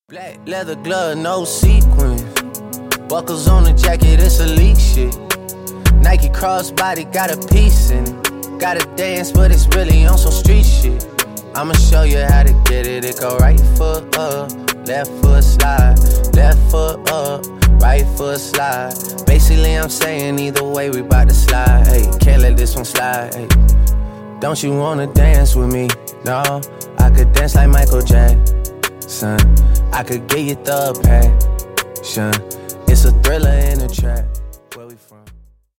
Black leather glove, no sequins. Buckles on the jacket, it's elite shit. Nike crossbody, got a piece in it. Gotta dance, but it's really on some street shit. I'ma show you how to get it. It go right foot up, left foot slide. Left foot up, right foot slide. Basically, I'm saying either way, we bout to slide. Hey, can't let this one slide. Hey. Don't you wanna dance with me? No, I could dance like Michael Jackson. I could get you the passion. It's a thriller in a track.